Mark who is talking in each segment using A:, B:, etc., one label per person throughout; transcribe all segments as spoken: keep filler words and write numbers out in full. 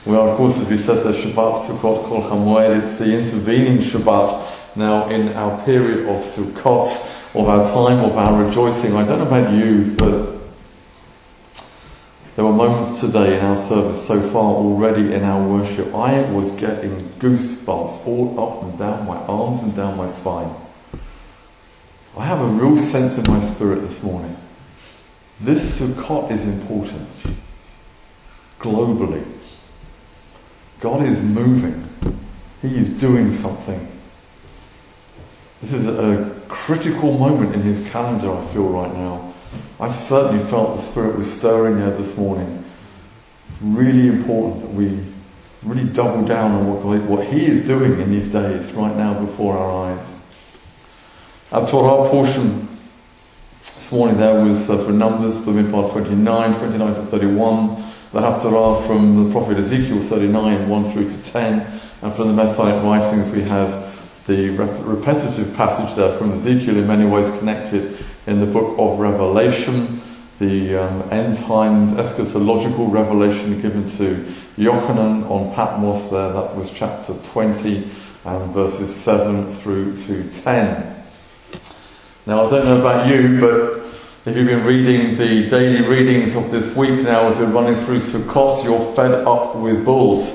A: We are, of course, as we said, the Shabbat Sukkot Kol HaMoed. It's the intervening Shabbat now in our period of Sukkot, of our time of our rejoicing. I don't know about you, but there were moments today in our service so far already in our worship. I was getting goosebumps all up and down my arms and down my spine. I have a real sense in my spirit this morning. This Sukkot is important. Globally. God is moving. He is doing something. This is a critical moment in His calendar, I feel, right now. I certainly felt the Spirit was stirring there this morning. Really important that we really double down on what, God, what He is doing in these days, right now before our eyes. Our Torah portion this morning there was uh, for Numbers, for Midbar twenty-nine, twenty-nine to thirty-one. The Haftarah from the prophet Ezekiel thirty-nine, one through to ten. And from the Messianic writings we have the rep- repetitive passage there from Ezekiel, in many ways connected in the book of Revelation, the um, end times eschatological revelation given to Yochanan on Patmos there. That was chapter twenty and verses seven through to ten. Now I don't know about you, but if you've been reading the daily readings of this week now, as we're running through Sukkot, you're fed up with bulls.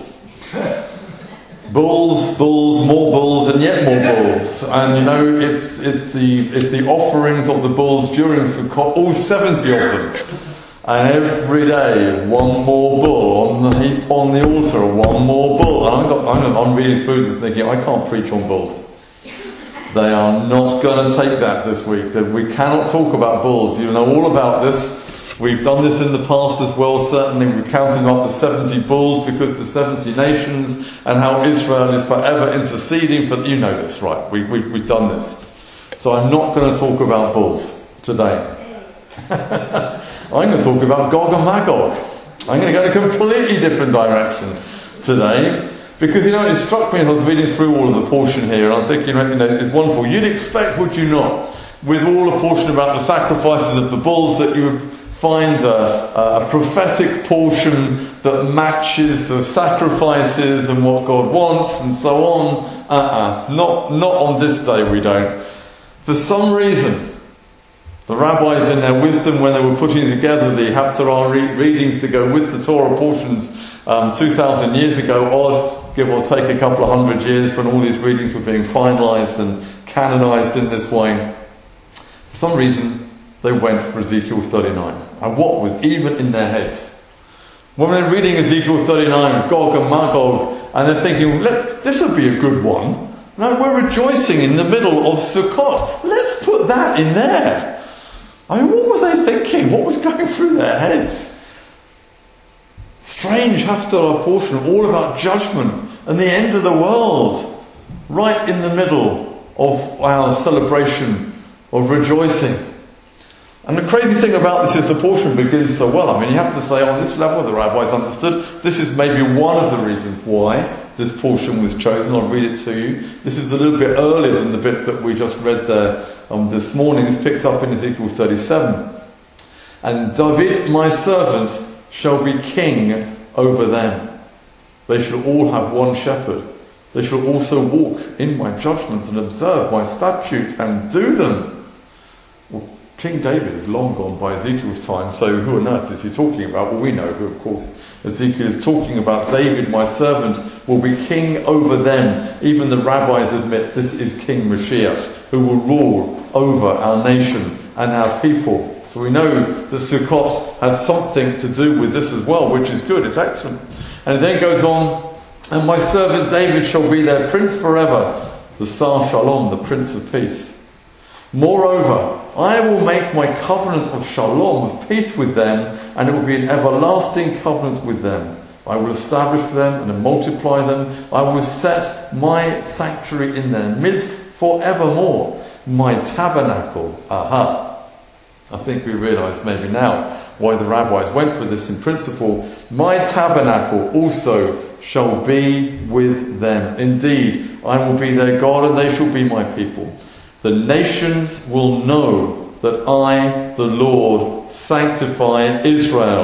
A: Bulls, bulls, more bulls, and yet more bulls. And you know, it's it's the it's the offerings of the bulls during Sukkot, all seventy of them. And every day, one more bull on the heap on the altar, one more bull. And I'm, got, I'm, I'm reading through this thinking, I can't preach on bulls. They are not going to take that this week. That we cannot talk about bulls. You know all about this. We've done this in the past as well, certainly. We're counting up the seventy bulls because the seventy nations and how Israel is forever interceding for... You know this, right? We, we, we've done this. So I'm not going to talk about bulls today. I'm going to talk about Gog and Magog. I'm going to go in a completely different direction today. Because, you know, it struck me as I was reading through all of the portion here, and I'm thinking, you know, it's wonderful. You'd expect, would you not, with all the portion about the sacrifices of the bulls, that you would find a, a prophetic portion that matches the sacrifices and what God wants and so on. Uh-uh. Not, not on this day we don't. For some reason, the rabbis in their wisdom, when they were putting together the Haftarah re- readings to go with the Torah portions um, two thousand years ago, odd, give or take a couple of hundred years when all these readings were being finalised and canonised in this way, for some reason they went for Ezekiel thirty-nine. And what was even in their heads? When they're reading Ezekiel thirty-nine, Gog and Magog, and they're thinking, Let's, this would be a good one. No, we're rejoicing in the middle of Sukkot. Let's put that in there. I mean, what were they thinking? What was going through their heads? Strange Haftarah portion, all about judgment and the end of the world, right in the middle of our celebration of rejoicing. And the crazy thing about this is the portion begins so well. I mean, you have to say on this level the rabbis understood. This is maybe one of the reasons why this portion was chosen. I'll read it to you. This is a little bit earlier than the bit that we just read there um, this morning. It's picked up in Ezekiel thirty-seven. And David, my servant, shall be king over them. They shall all have one shepherd. They shall also walk in my judgments and observe my statutes and do them. Well, King David is long gone by Ezekiel's time, so who on earth is he talking about? Well, we know who, of course, Ezekiel is talking about. David, my servant, will be king over them. Even the rabbis admit this is King Mashiach, who will rule over our nation and our people. So we know that Sukkot has something to do with this as well, which is good, it's excellent. And it then goes on, and my servant David shall be their prince forever, the Sar Shalom, the Prince of Peace. Moreover, I will make my covenant of shalom, of peace with them, and it will be an everlasting covenant with them. I will establish them and multiply them. I will set my sanctuary in their midst forevermore. My tabernacle, aha. I think we realise maybe now why the rabbis went for this in principle. My tabernacle also shall be with them. Indeed, I will be their God and they shall be my people. The nations will know that I, the Lord, sanctify Israel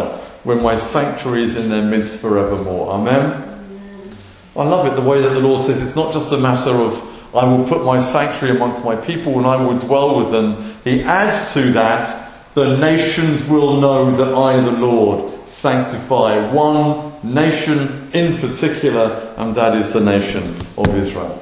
A: when my sanctuary is in their midst forevermore. Amen? I love it, the way that the Lord says it's not just a matter of I will put my sanctuary amongst my people and I will dwell with them. He adds to that, the nations will know that I, the Lord, sanctify one nation in particular, and that is the nation of Israel.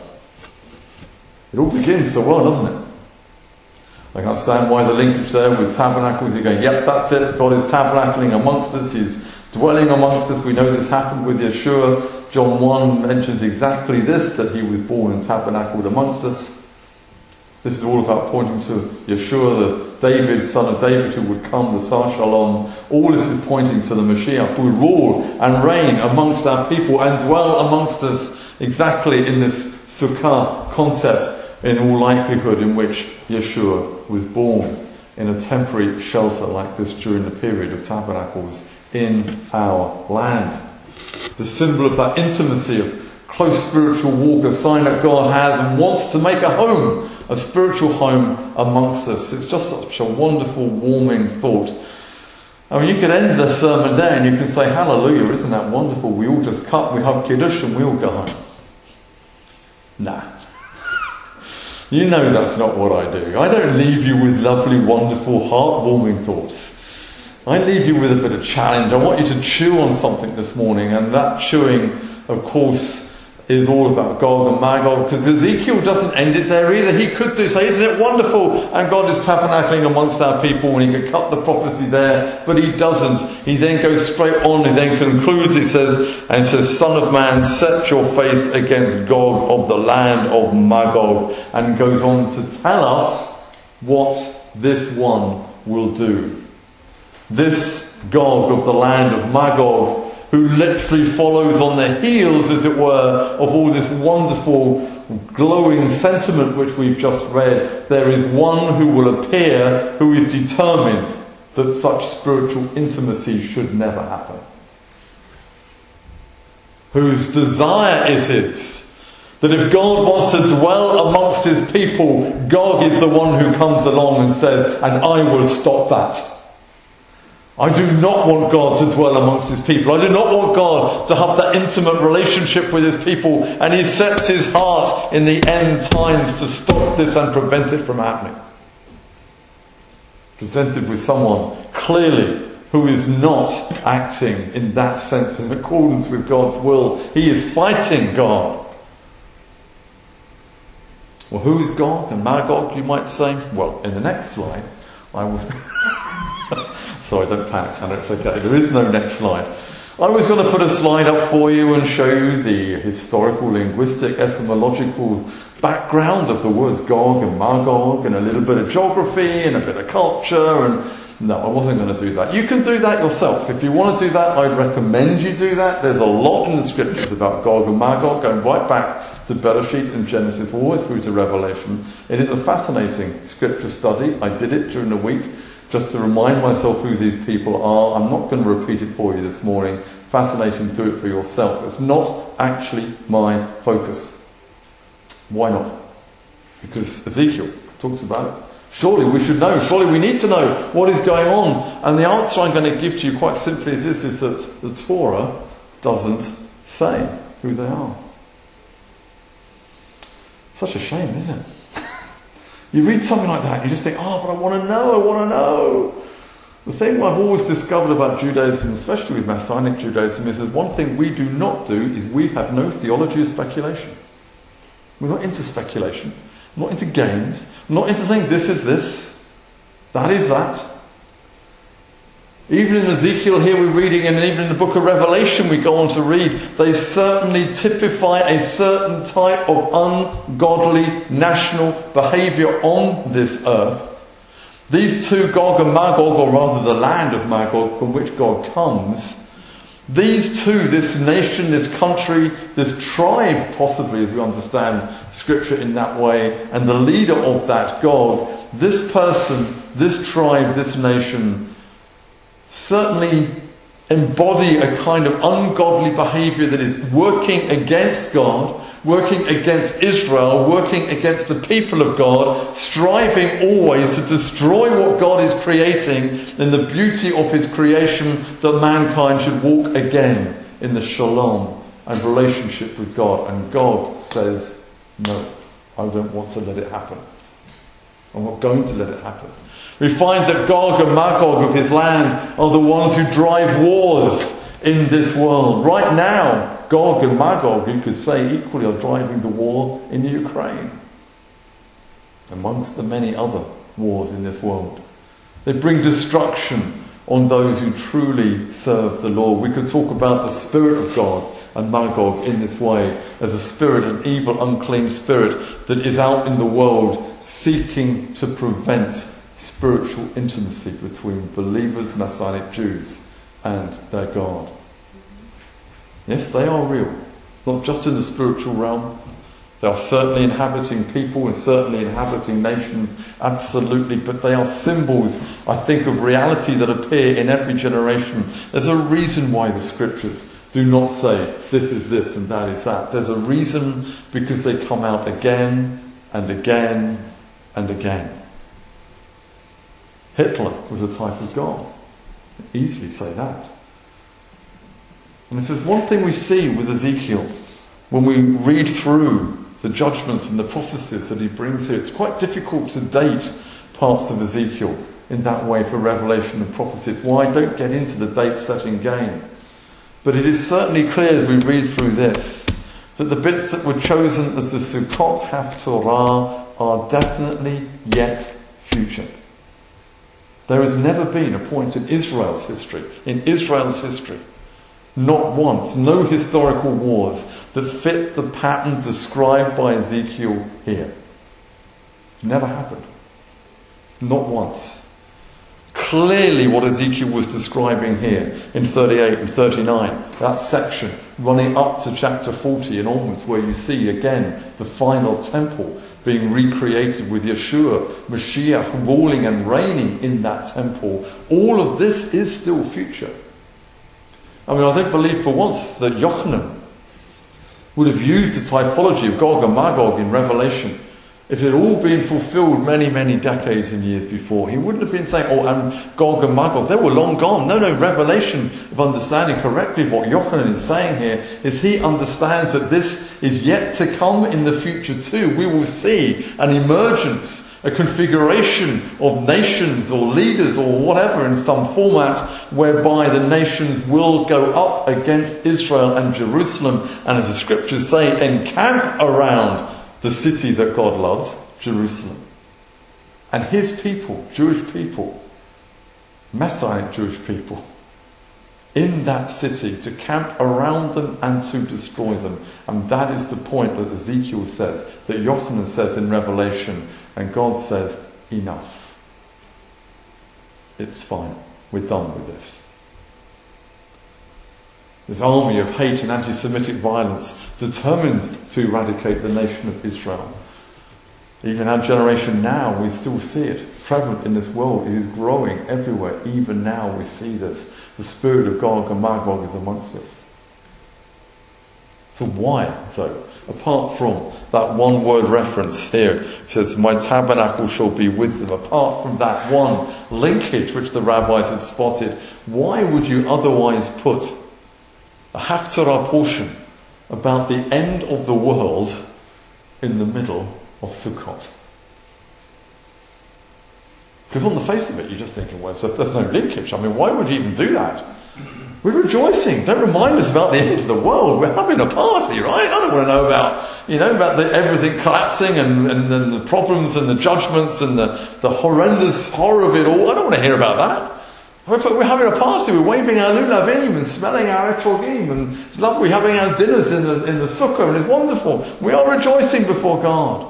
A: It all begins so well, doesn't it? I can understand why the linkage there with tabernacles. You're going, yep, that's it. God is tabernacling amongst us. He's dwelling amongst us. We know this happened with Yeshua. John one mentions exactly this, that he was born and tabernacled amongst us. This is all about pointing to Yeshua, the David, son of David, who would come, the Sar Shalom. All this is pointing to the Mashiach, who would rule and reign amongst our people and dwell amongst us exactly in this Sukkah concept, in all likelihood, in which Yeshua was born in a temporary shelter like this during the period of tabernacles in our land. The symbol of that intimacy, of close spiritual walk, a sign that God has and wants to make a home, a spiritual home amongst us. It's just such a wonderful, warming thought. I mean, you can end the sermon there and you can say, hallelujah, isn't that wonderful? We all just cut, we have Kiddush and we all go home. Nah. You know that's not what I do. I don't leave you with lovely, wonderful, heartwarming thoughts. I leave you with a bit of challenge. I want you to chew on something this morning, and that chewing, of course, is all about Gog and Magog, because Ezekiel doesn't end it there either. He could do say, isn't it wonderful? And God is tabernacling amongst our people, and he could cut the prophecy there, but he doesn't. He then goes straight on, and then concludes, he says, and says, Son of man, set your face against Gog of the land of Magog, and goes on to tell us what this one will do. This Gog of the land of Magog, who literally follows on the heels, as it were, of all this wonderful, glowing sentiment which we've just read. There is one who will appear who is determined that such spiritual intimacy should never happen. Whose desire is it that if God wants to dwell amongst his people, Gog is the one who comes along and says, and I will stop that. I do not want God to dwell amongst his people. I do not want God to have that intimate relationship with his people. And he sets his heart in the end times to stop this and prevent it from happening. Presented with someone clearly who is not acting in that sense in accordance with God's will. He is fighting God. Well, who is Gog and Magog, you might say? Well, in the next slide, I will... Sorry, don't panic, Hannah, it's okay. There is no next slide. I was going to put a slide up for you and show you the historical, linguistic, etymological background of the words Gog and Magog, and a little bit of geography and a bit of culture, and no, I wasn't going to do that. You can do that yourself. If you want to do that, I'd recommend you do that. There's a lot in the scriptures about Gog and Magog, going right back to Bereshit and Genesis, all the way through to Revelation. It is a fascinating scripture study. I did it during the week, just to remind myself who these people are. I'm not going to repeat it for you this morning. Fascinating, do it for yourself. It's not actually my focus. Why not? Because Ezekiel talks about it. Surely we should know. Surely we need to know what is going on. And the answer I'm going to give to you quite simply is this, is that the Torah doesn't say who they are. Such a shame, isn't it? You read something like that and you just think, oh, but I want to know, I want to know. The thing I've always discovered about Judaism, especially with Messianic Judaism, is that one thing we do not do is we have no theology of speculation. We're not into speculation. We're not into games. We're not into saying this is this, that is that. Even in Ezekiel here we're reading, and even in the book of Revelation we go on to read, they certainly typify a certain type of ungodly national behaviour on this earth. These two, Gog and Magog, or rather the land of Magog from which God comes, these two, this nation, this country, this tribe possibly, as we understand scripture in that way, and the leader of that, Gog, this person, this tribe, this nation, certainly embody a kind of ungodly behaviour that is working against God, working against Israel, working against the people of God, striving always to destroy what God is creating in the beauty of his creation, that mankind should walk again in the shalom and relationship with God. And God says, no, I don't want to let it happen. I'm not going to let it happen. We find that Gog and Magog of his land are the ones who drive wars in this world. Right now, Gog and Magog, you could say, equally are driving the war in Ukraine, amongst the many other wars in this world. They bring destruction on those who truly serve the Lord. We could talk about the spirit of God and Magog in this way, as a spirit, an evil, unclean spirit that is out in the world seeking to prevent spiritual intimacy between believers, Messianic Jews, and their God. Yes, they are real. It's not just in the spiritual realm. They are certainly inhabiting people and certainly inhabiting nations, absolutely, but they are symbols, I think, of reality that appear in every generation. There's a reason why the scriptures do not say this is this and that is that. There's a reason, because they come out again and again and again. Hitler was a type of God. Easily say that. And if there's one thing we see with Ezekiel, when we read through the judgments and the prophecies that he brings here, it's quite difficult to date parts of Ezekiel in that way for revelation and prophecy. It's why I don't get into the date setting game. But it is certainly clear as we read through this that the bits that were chosen as the Sukkot Haftorah are definitely yet future. There has never been a point in Israel's history, in Israel's history, not once, no historical wars that fit the pattern described by Ezekiel here. It's never happened. Not once. Clearly what Ezekiel was describing here in thirty-eight and thirty-nine, that section running up to chapter forty and onwards, where you see again the final temple being recreated with Yeshua, Mashiach, ruling and reigning in that temple. All of this is still future. I mean, I don't believe for once that Yochanan would have used the typology of Gog and Magog in Revelation if it had all been fulfilled many, many decades and years before. He wouldn't have been saying, oh, and Gog and Magog, they were long gone. No, no, Revelation, of understanding correctly what Yochanan is saying here, is he understands that this is yet to come in the future too. We will see an emergence, a configuration of nations or leaders or whatever in some format, whereby the nations will go up against Israel and Jerusalem, and as the scriptures say, encamp around the city that God loves, Jerusalem. And his people, Jewish people, Messianic Jewish people, in that city, to camp around them and to destroy them. And that is the point that Ezekiel says, that Yochanan says in Revelation, and God says, enough. It's fine. We're done with this. This army of hate and anti-Semitic violence determined to eradicate the nation of Israel. Even our generation now, we still see it prevalent in this world. It is growing everywhere. Even now we see this. The spirit of Gog and Magog is amongst us. So why, though? Apart from that one word reference here, it says, my tabernacle shall be with them. Apart from that one linkage which the rabbis had spotted, why would you otherwise put a Haftarah portion about the end of the world in the middle of Sukkot? Because on the face of it, you're just thinking, well, there's no linkage. I mean, why would you even do that? We're rejoicing. Don't remind us about the end of the world. We're having a party, right? I don't want to know about, you know, about the, everything collapsing and, and, and the problems and the judgments and the, the horrendous horror of it all. I don't want to hear about that. We're having a party, we're waving our lulavim and smelling our etrogim, and it's lovely having our dinners in the, in the sukkah, and it's wonderful. We are rejoicing before God.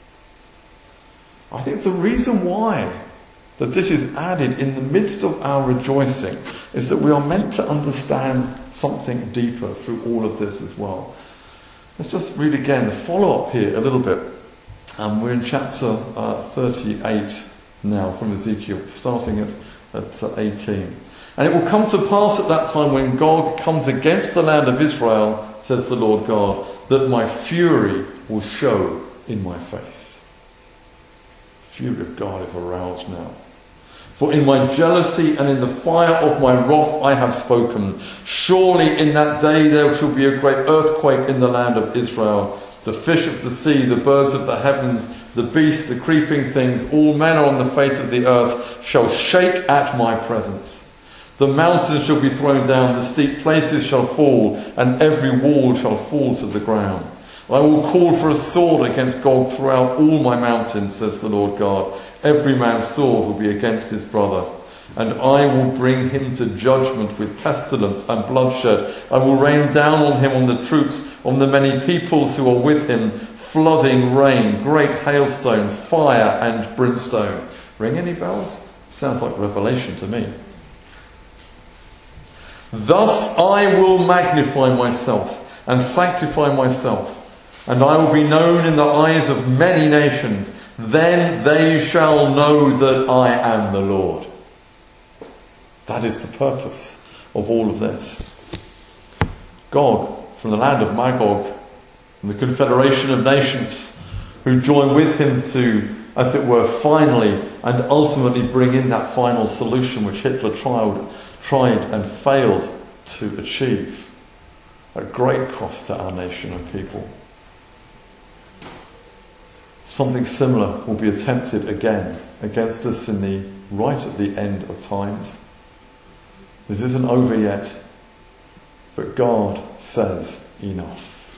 A: I think the reason why that this is added in the midst of our rejoicing is that we are meant to understand something deeper through all of this as well. Let's just read again the follow-up here a little bit. Um, we're in chapter uh, thirty-eight now from Ezekiel, starting at at eighteen. And it will come to pass at that time when Gog comes against the land of Israel, says the Lord God, that my fury will show in my face. The fury of God is aroused now. For in my jealousy and in the fire of my wrath I have spoken. Surely in that day there shall be a great earthquake in the land of Israel. The fish of the sea, the birds of the heavens, the beasts, the creeping things, all manner on the face of the earth shall shake at my presence. The mountains shall be thrown down, the steep places shall fall, and every wall shall fall to the ground. I will call for a sword against Gog throughout all my mountains, says the Lord God. Every man's sword will be against his brother. And I will bring him to judgment with pestilence and bloodshed. I will rain down on him, on the troops, on the many peoples who are with him, flooding rain, great hailstones, fire and brimstone. Ring any bells? Sounds like Revelation to me. Thus I will magnify myself and sanctify myself, and I will be known in the eyes of many nations. Then they shall know that I am the Lord. That is the purpose of all of this. Gog, from the land of Magog, from the confederation of nations, who join with him to, as it were, finally and ultimately bring in that final solution which Hitler tried, tried and failed to achieve at great cost to our nation and people. Something similar will be attempted again against us in the right at the end of times. This isn't over yet, but God says enough.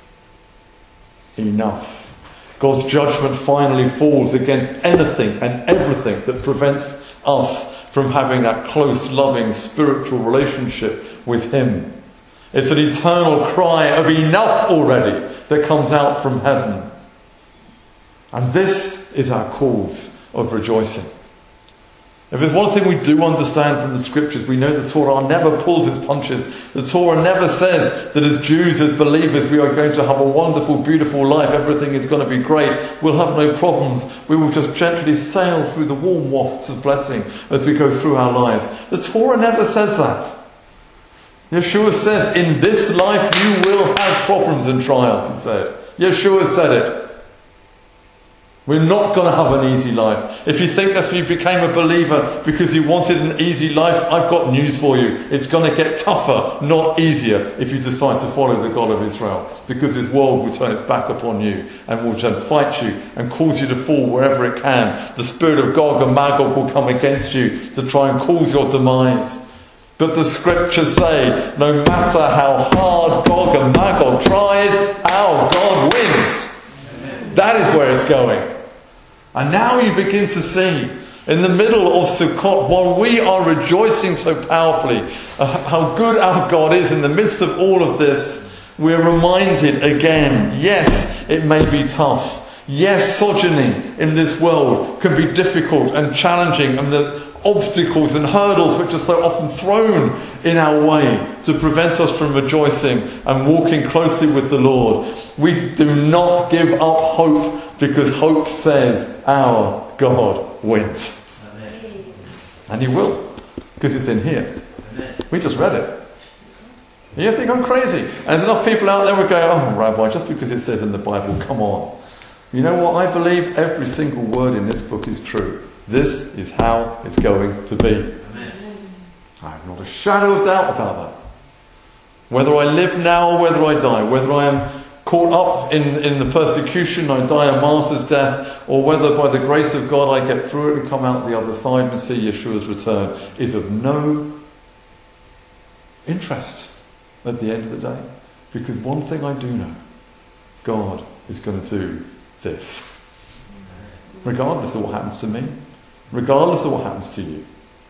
A: Enough. God's judgment finally falls against anything and everything that prevents us from having that close, loving, spiritual relationship with Him. It's an eternal cry of enough already that comes out from heaven. And this is our cause of rejoicing. If there's one thing we do understand from the scriptures, we know the Torah never pulls its punches. The Torah never says that as Jews, as believers, we are going to have a wonderful, beautiful life. Everything is going to be great. We'll have no problems. We will just gently sail through the warm wafts of blessing as we go through our lives. The Torah never says that. Yeshua says, in this life you will have problems and trials, he said. Yeshua said it. We're not going to have an easy life. If you think that you became a believer because you wanted an easy life, I've got news for you. It's going to get tougher, not easier, if you decide to follow the God of Israel. Because His world will turn its back upon you and will then fight you and cause you to fall wherever it can. The spirit of Gog and Magog will come against you to try and cause your demise. But the scriptures say, no matter how hard Gog and Magog tries, our God wins. That is where it's going. And now you begin to see, in the middle of Sukkot, while we are rejoicing so powerfully, uh, how good our God is in the midst of all of this, we're reminded again, yes, it may be tough. Yes, sojourning in this world can be difficult and challenging, and the obstacles and hurdles which are so often thrown in our way to prevent us from rejoicing and walking closely with the Lord. We do not give up hope, because hope says our God wins. Amen. And He will, because it's in here. Amen. We just read it. You think I'm crazy? And there's enough people out there who go, oh, Rabbi, just because it says in the Bible, come on. You know what? I believe every single word in this book is true. This is how it's going to be. Amen. I have not a shadow of doubt about that. Whether I live now or whether I die, whether I am caught up in, in the persecution, I die a martyr's death, or whether by the grace of God I get through it and come out the other side and see Yeshua's return, is of no interest at the end of the day. Because one thing I do know, God is going to do this. Regardless of what happens to me, regardless of what happens to you.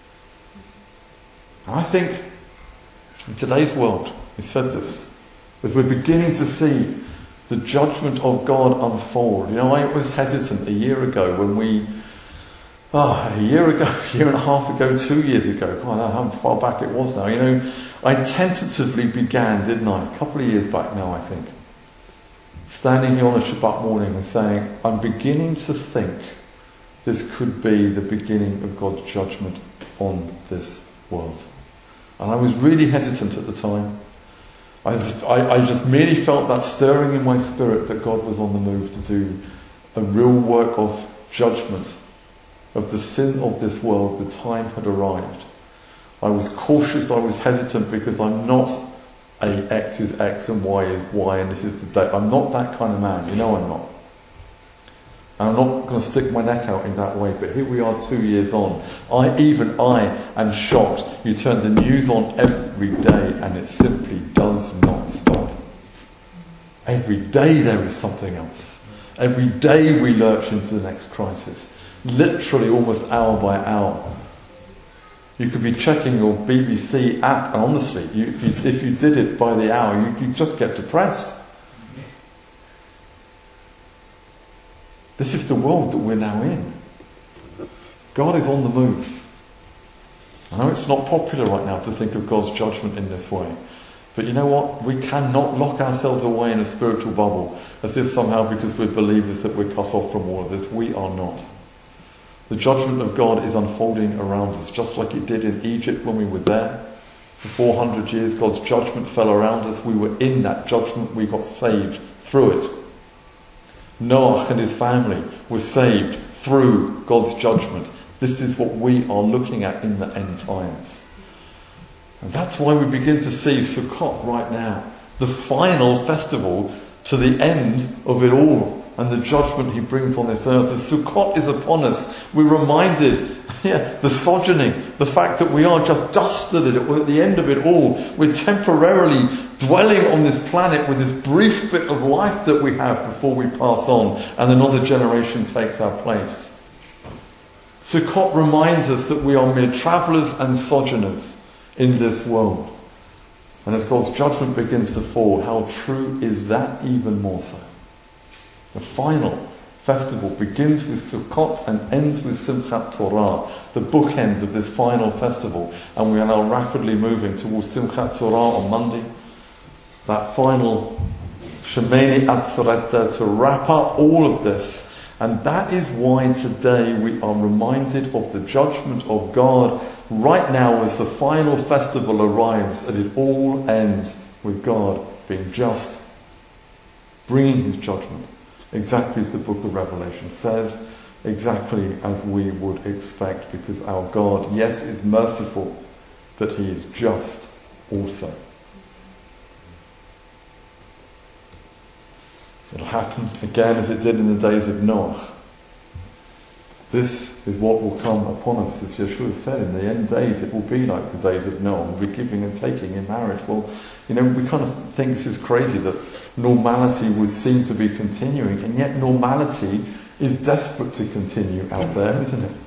A: And I think in today's world, we said this, as we're beginning to see the judgment of God unfold. You know, I was hesitant a year ago when we, oh, a year ago, a year and a half ago, two years ago, God, I don't know how far back it was now. You know, I tentatively began, didn't I, a couple of years back now, I think, standing here on a Shabbat morning and saying, I'm beginning to think this could be the beginning of God's judgment on this world. And I was really hesitant at the time. I, I, I just merely felt that stirring in my spirit that God was on the move to do a real work of judgment of the sin of this world. The time had arrived. I was cautious, I was hesitant, because I'm not a X is X and Y is Y and this is the day. I'm not that kind of man, you know I'm not. And I'm not going to stick my neck out in that way, but here we are two years on. I, even I am shocked. You turn the news on every day and it simply does not stop. Every day there is something else. Every day we lurch into the next crisis. Literally almost hour by hour. You could be checking your B B C app, and honestly, you, if, you, if you did it by the hour, you, you just get depressed. This is the world that we're now in. God is on the move. I know it's not popular right now to think of God's judgment in this way. But you know what? We cannot lock ourselves away in a spiritual bubble as if somehow because we're believers that we're cut off from all of this. We are not. The judgment of God is unfolding around us, just like it did in Egypt when we were there. For four hundred years, God's judgment fell around us. We were in that judgment. We got saved through it. Noah and his family were saved through God's judgment. This is what we are looking at in the end times. And that's why we begin to see Sukkot right now, the final festival to the end of it all, and the judgment he brings on this earth. The Sukkot is upon us. We're reminded, yeah, the sojourning, the fact that we are just dust at it, we're at the end of it all. We're temporarily dwelling on this planet with this brief bit of life that we have before we pass on and another generation takes our place. Sukkot reminds us that we are mere travellers and sojourners in this world. And as God's judgment begins to fall, how true is that even more so? The final festival begins with Sukkot and ends with Simchat Torah, the bookends of this final festival. And we are now rapidly moving towards Simchat Torah on Monday. That final Shemini Atzeret to wrap up all of this. And that is why today we are reminded of the judgment of God right now as the final festival arrives, and it all ends with God being just, bringing his judgment, exactly as the book of Revelation says, exactly as we would expect, because our God, yes, is merciful, but he is just also. It'll happen again as it did in the days of Noah. This is what will come upon us, as Yeshua said, in the end days it will be like the days of Noah. We'll be giving and taking in marriage. Well, you know, we kind of think this is crazy that normality would seem to be continuing, and yet normality is desperate to continue out there, isn't it?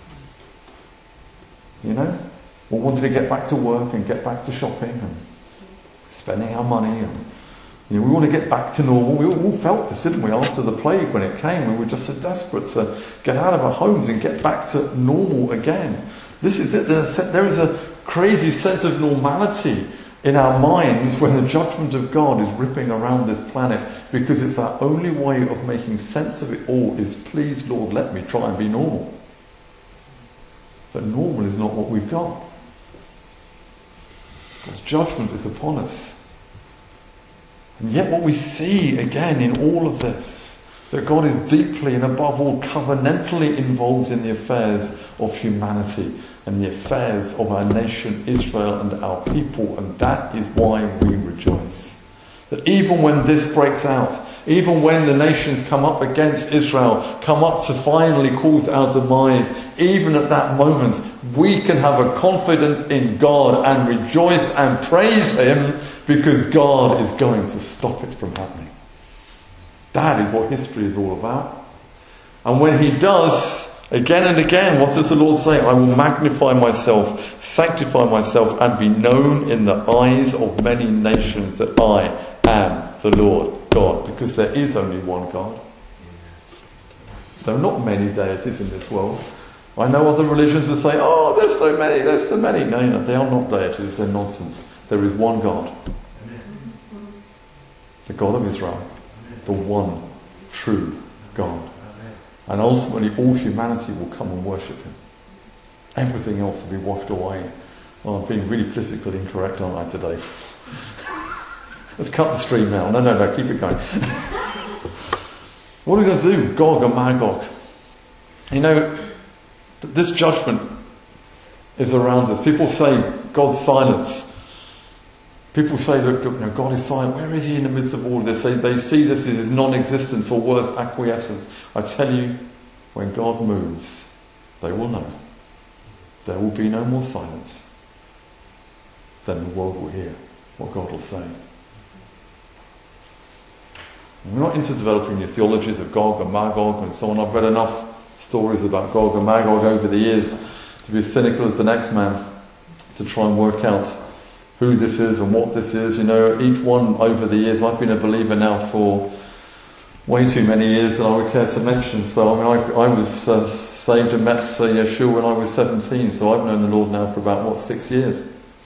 A: You know? We wanted to get back to work and get back to shopping and spending our money, and you know, we want to get back to normal. We all felt this, didn't we? After the plague, when it came, we were just so desperate to get out of our homes and get back to normal again. This is it. There is a crazy sense of normality in our minds when the judgment of God is ripping around this planet, because it's our only way of making sense of it all is, please Lord, let me try and be normal. But normal is not what we've got. God's judgment is upon us. And yet what we see again in all of this, that God is deeply and above all covenantally involved in the affairs of humanity and the affairs of our nation Israel and our people, and that is why we rejoice. That even when this breaks out, even when the nations come up against Israel, come up to finally cause our demise, even at that moment, we can have a confidence in God and rejoice and praise him, because God is going to stop it from happening. That is what history is all about. And when he does, again and again, what does the Lord say? I will magnify myself, sanctify myself, and be known in the eyes of many nations that I am the Lord God. Because there is only one God. There are not many deities in this world. I know other religions will say, oh, there's so many, there's so many. No, no, they are not deities, they're nonsense. There is one God. The God of Israel. The one true God. And ultimately all humanity will come and worship him. Everything else will be washed away. Well, I'm being really politically incorrect, aren't I, today? Let's cut the stream now. No, no, no, keep it going. What are we going to do? Gog and Magog. You know, this judgment is around us. People say God's silence. People say, look, you know, God is silent. Where is he in the midst of all of this? They, they see this as his non-existence or worse, acquiescence. I tell you, when God moves, they will know. There will be no more silence. Then the world will hear what God will say. We're not into developing the theologies of Gog and Magog and so on. I've read enough stories about Gog and Magog over the years to be as cynical as the next man, to try and work out who this is and what this is. You know, each one over the years, I've been a believer now for way too many years than I would care to mention. So, I mean, I, I was uh, saved and met uh, Yeshua when I was seventeen, so I've known the Lord now for about, what, six years.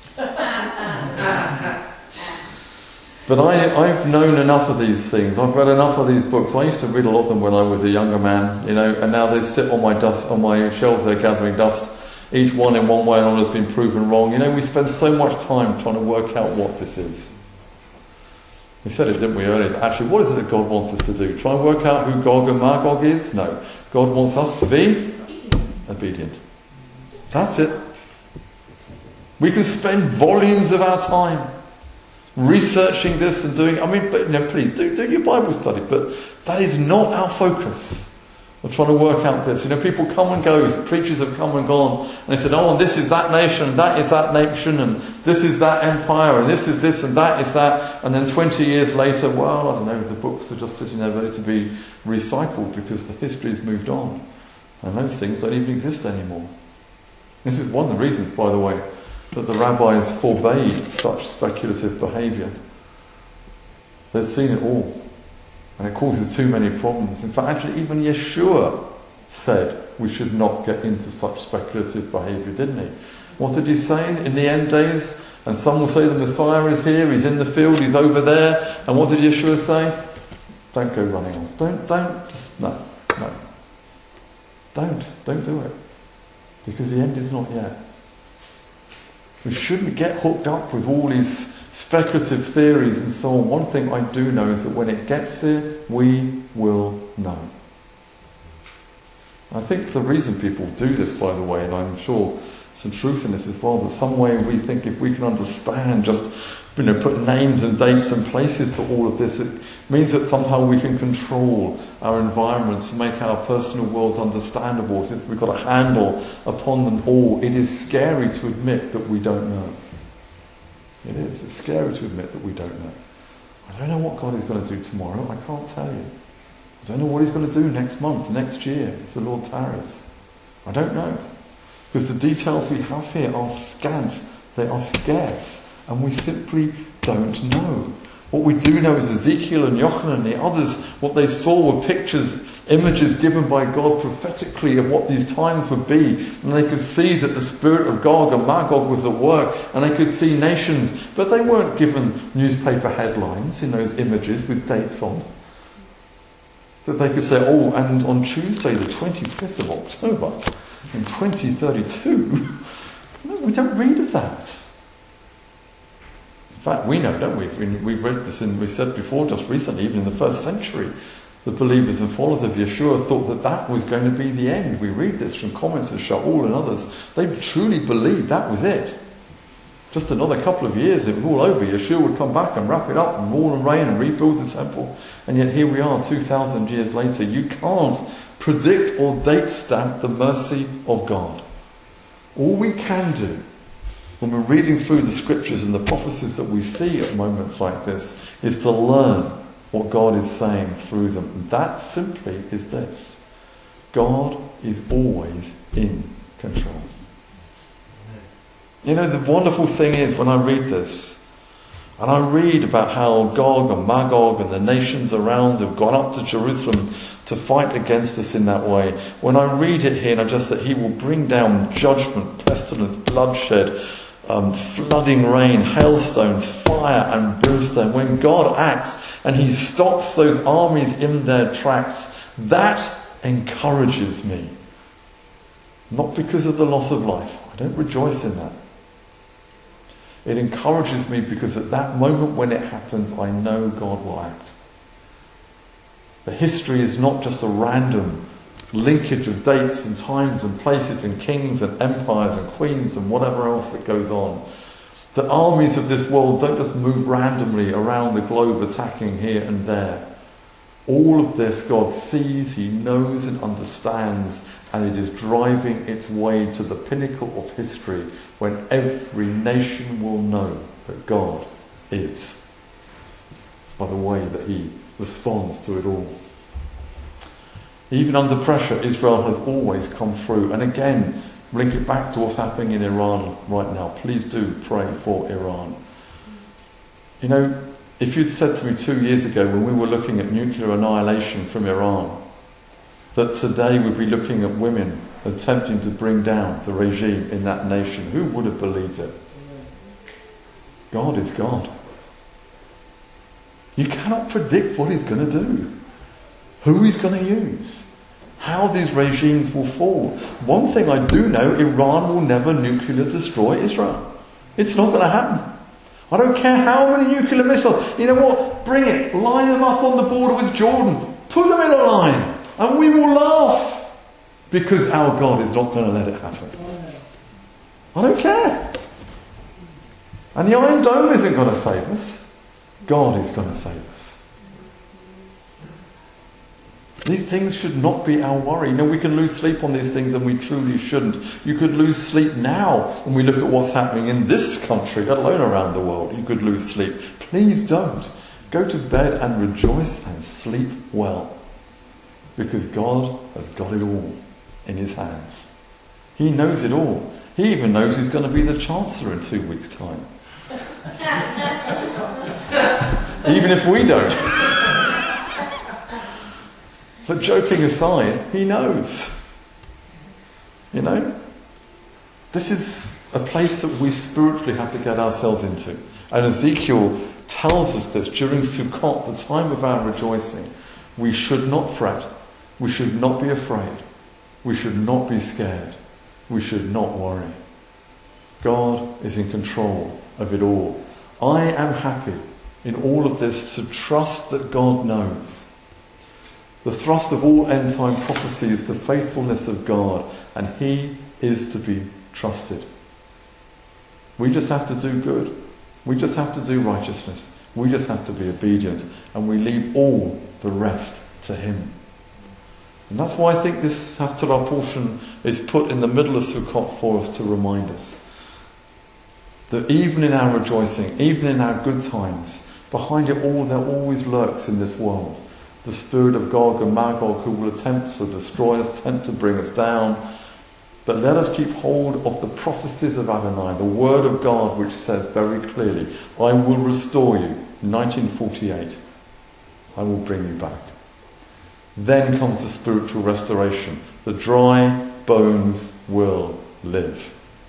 A: But I, I've known enough of these things. I've read enough of these books. I used to read a lot of them when I was a younger man, you know, and now they sit on my dust, on my shelves, they're gathering dust. Each one in one way or another has been proven wrong. You know, we spend so much time trying to work out what this is. We said it, didn't we, earlier? Actually, what is it that God wants us to do? Try and work out who Gog and Magog is? No. God wants us to be obedient. That's it. We can spend volumes of our time researching this and doing, I mean, but, you know, please do, do your Bible study, but that is not our focus. We're trying to work out this. You know, people come and go, preachers have come and gone, and they said, oh, and this is that nation, and that is that nation, and this is that empire, and this is this, and that is that, and then twenty years later, well, I don't know, the books are just sitting there ready to be recycled because the history's moved on, and those things don't even exist anymore. This is one of the reasons, by the way, that the rabbis forbade such speculative behaviour. They've seen it all. And it causes too many problems. In fact, actually, even Yeshua said we should not get into such speculative behaviour, didn't he? What did he say in the end days? And some will say the Messiah is here, he's in the field, he's over there. And what did Yeshua say? Don't go running off. Don't, don't, just, no, no. Don't, don't do it. Because the end is not yet. We shouldn't get hooked up with all these speculative theories and so on. One thing I do know is that when it gets here, we will know. I think the reason people do this, by the way, and I'm sure some truth in this as well, that some way we think if we can understand, just, you know, put names and dates and places to all of this, it means that somehow we can control our environments and make our personal worlds understandable. Since we've got a handle upon them all, it is scary to admit that we don't know. It is. It's scary to admit that we don't know. I don't know what God is going to do tomorrow. I can't tell you. I don't know what he's going to do next month, next year, if the Lord tarries. I don't know. Because the details we have here are scant. They are scarce. And we simply don't know. What we do know is Ezekiel and Yochanan and the others, what they saw were pictures, images given by God prophetically of what these times would be. And they could see that the spirit of Gog and Magog was at work, and they could see nations, but they weren't given newspaper headlines in those images with dates on. That they could say, oh, and on Tuesday the twenty-fifth of October in twenty thirty-two, no, we don't read of that. In fact, we know, don't we? We've read this, and we said before, just recently, even in the first century, the believers and followers of Yeshua thought that that was going to be the end. We read this from comments of Shaul and others. They truly believed that was it. Just another couple of years, it was all over. Yeshua would come back and wrap it up and rule and reign and rebuild the temple. And yet here we are, two thousand years later. You can't predict or date stamp the mercy of God. All we can do, when we're reading through the scriptures and the prophecies that we see at moments like this, is to learn what God is saying through them. And that simply is this: God is always in control. You know, the wonderful thing is, when I read this, and I read about how Gog and Magog and the nations around have gone up to Jerusalem to fight against us in that way, when I read it here, and I just that he will bring down judgment, pestilence, bloodshed, Um, flooding rain, hailstones, fire and brimstone. When God acts and he stops those armies in their tracks, that encourages me. Not because of the loss of life. I don't rejoice in that. It encourages me because at that moment when it happens, I know God will act. The history is not just a random linkage of dates and times and places and kings and empires and queens and whatever else that goes on. The armies of this world don't just move randomly around the globe attacking here and there. All of this God sees, He knows and understands, and it is driving its way to the pinnacle of history when every nation will know that God is, by the way that He responds to it all. Even under pressure, Israel has always come through. And again, link it back to what's happening in Iran right now. Please do pray for Iran. You know, if you'd said to me two years ago when we were looking at nuclear annihilation from Iran, that today we'd be looking at women attempting to bring down the regime in that nation, who would have believed it? God is God. You cannot predict what He's going to do, who He's going to use, how these regimes will fall. One thing I do know, Iran will never nuclear destroy Israel. It's not going to happen. I don't care how many nuclear missiles. You know what? Bring it. Line them up on the border with Jordan. Put them in a line. And we will laugh. Because our God is not going to let it happen. I don't care. And the Iron Dome isn't going to save us. God is going to save us. These things should not be our worry. You know, we can lose sleep on these things and we truly shouldn't. You could lose sleep now when we look at what's happening in this country, let alone around the world. You could lose sleep. Please don't. Go to bed and rejoice and sleep well. Because God has got it all in His hands. He knows it all. He even knows He's going to be the Chancellor in two weeks' time. Even if we don't. But joking aside, He knows. You know? This is a place that we spiritually have to get ourselves into. And Ezekiel tells us this during Sukkot, the time of our rejoicing. We should not fret. We should not be afraid. We should not be scared. We should not worry. God is in control of it all. I am happy in all of this to trust that God knows. The thrust of all end time prophecy is the faithfulness of God, and He is to be trusted. We just have to do good. We just have to do righteousness. We just have to be obedient, and we leave all the rest to Him. And that's why I think this Haftarah portion is put in the middle of Sukkot for us to remind us that even in our rejoicing, even in our good times, behind it all there always lurks in this world the spirit of Gog and Magog, who will attempt to destroy us, attempt to bring us down. But let us keep hold of the prophecies of Adonai, the word of God, which says very clearly, I will restore you. nineteen forty-eight. I will bring you back. Then comes the spiritual restoration. The dry bones will live.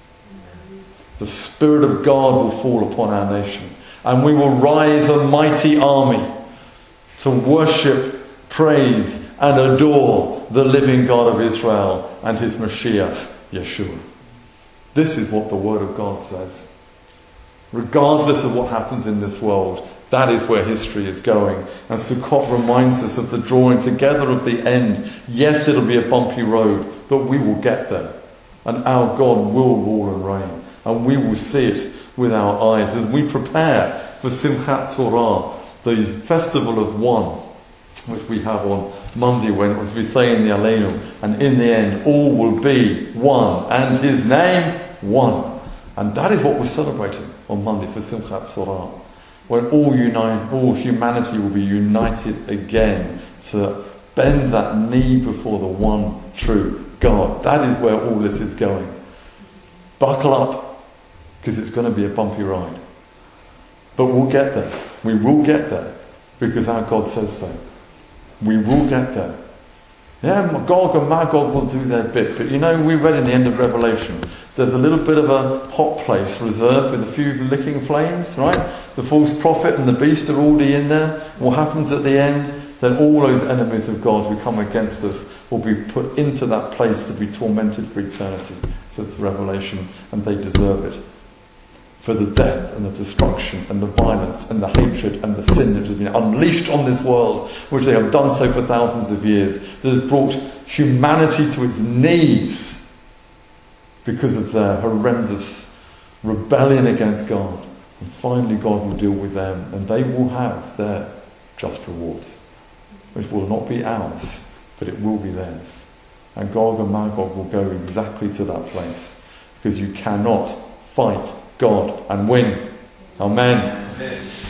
A: The Spirit of God will fall upon our nation, and we will rise a mighty army to worship, praise and adore the living God of Israel and His Mashiach, Yeshua. This is what the Word of God says. Regardless of what happens in this world, that is where history is going. And Sukkot reminds us of the drawing together of the end. Yes, it'll be a bumpy road, but we will get there. And our God will rule and reign. And we will see it with our eyes as we prepare for Simchat Torah, the festival of one, which we have on Monday, when, as we say in the Aleinu, and in the end all will be one, and His name one. And that is what we're celebrating on Monday for Simchat Torah, when all unite, all humanity will be united again to bend that knee before the one true God. That is where all this is going. Buckle up, because it's going to be a bumpy ride. But we'll get there. We will get there, because our God says so. We will get there. Yeah, Gog and Magog will do their bit. But you know, we read in the end of Revelation, there's a little bit of a hot place reserved with a few licking flames, right? The false prophet and the beast are already in there. What happens at the end? Then all those enemies of God who come against us will be put into that place to be tormented for eternity, says Revelation, and they deserve it. for the death and the destruction and the violence and the hatred and the sin that has been unleashed on this world, which they have done so for thousands of years, that has brought humanity to its knees because of their horrendous rebellion against God. And finally God will deal with them, and they will have their just rewards, which will not be ours, but it will be theirs. And Gog and Magog will go exactly to that place, because you cannot fight God and win. Amen. Amen.